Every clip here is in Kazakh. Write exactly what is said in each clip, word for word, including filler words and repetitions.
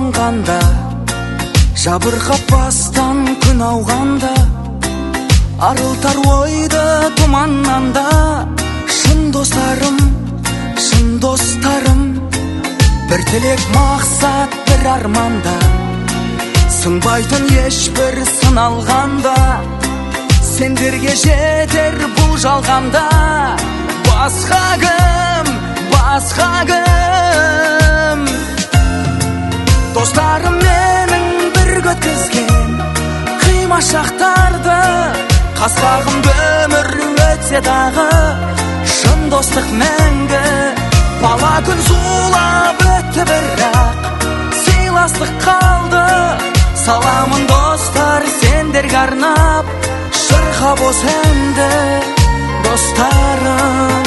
қуанғанда, жабырқап бастан күн ауғанда, арылтар ойды тұманнан да. Шын достарым, шын достарым, бір тілек мақсат, бір арманда, сынбайтын ешбір сыналғанда, сендерге жетер бұл жалғанда. Басқа кім, басқа кім, достарым менің бір өткізген қима шақтарды, қас-қағым өмір өтсе дағы, шын достық мәңгі. Бала күн зулап өтті бірақ, сыйластық қалды. Саламын достар сендерге арнап, шырқап осы әнді достарым.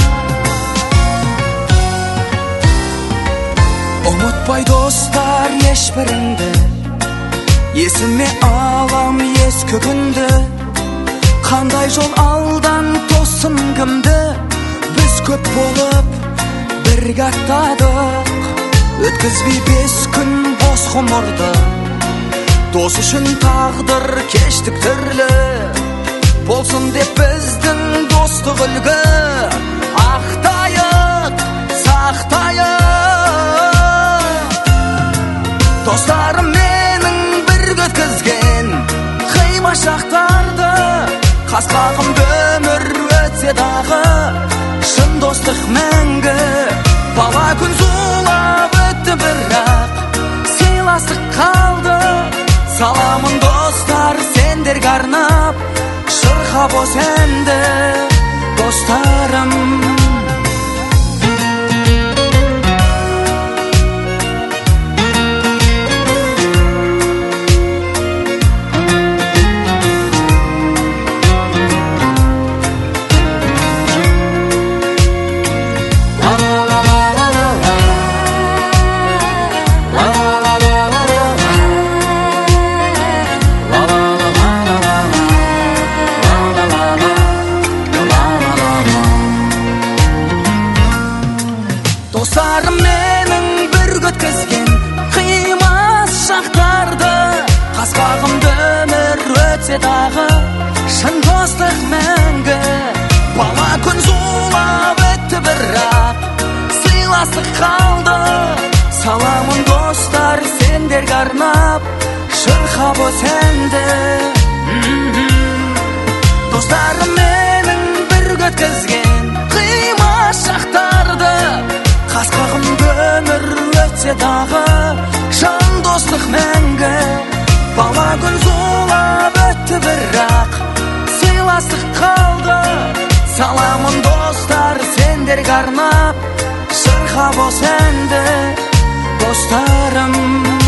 Ұмытпай достар ешбіріңді, есіме алам ескі күнді. Қандай жол алдан тосым кімді, біз көп болып бірге аттадық. Өткізбей бес күн бос ғұмырды, дос үшін тағдыр кештік түрлі. Болсын деп біздің достық үлгі, ақтайық, сақтайық. Достарым менің бір өткізген қима шақтарды, қас-қағым өмір өтсе дағы, шын достық мәңгі. Бала күн зулап өтті бірақ, сыйластық қалды. Саламын достар сендерге арнап, шырқап осы әнді достарым. Достарым менің бір өткізген қимас шақтарды, қас-қағымды өмір өтсе дағы, шын достық мәңгі. Бала күн зулап өтті бірақ, сыйластық қалды. Саламын достар сендерге арнап, шырқап осы әнді. Достарым менің бір өткізген қимас шақтарды, қас-қағым өмір өтсе дағы, шын достық мәңгі. Бала күн зулап өтті бірақ, сыйластық қалды. Саламын достар сендерге арнап, шырқап осы әнді достарым.